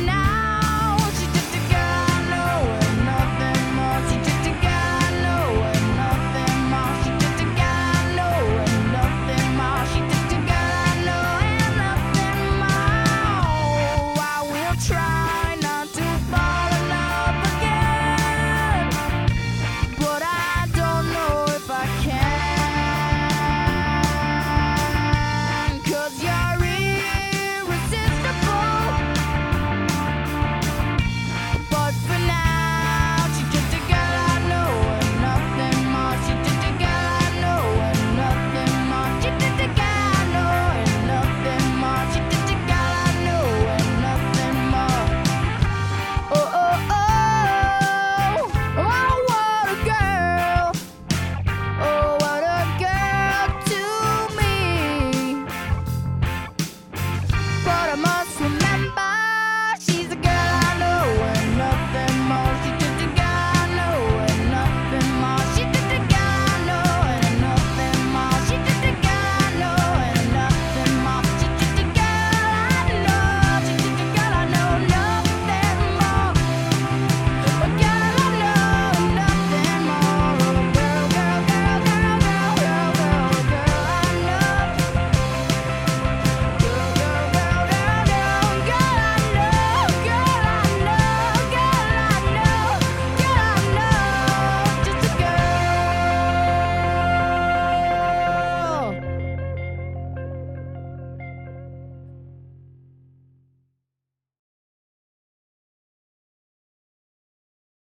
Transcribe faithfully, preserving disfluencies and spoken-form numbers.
now. She's just a girl I know and nothing more. She's just a girl I know and nothing more. She's just a girl I know and nothing more. She's just a girl I know and nothing more. I will try.